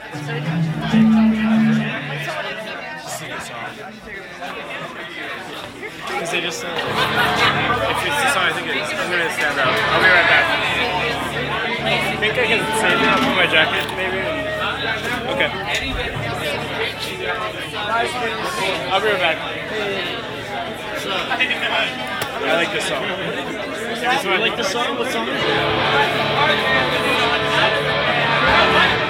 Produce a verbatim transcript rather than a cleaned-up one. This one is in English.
Because they just, uh, if it's the song, I think it is. I'm gonna stand out. I'll be right back. I think I can save it. I'll put my jacket, maybe. Okay. I'll be right back. I like this song. You like this song? What song is it?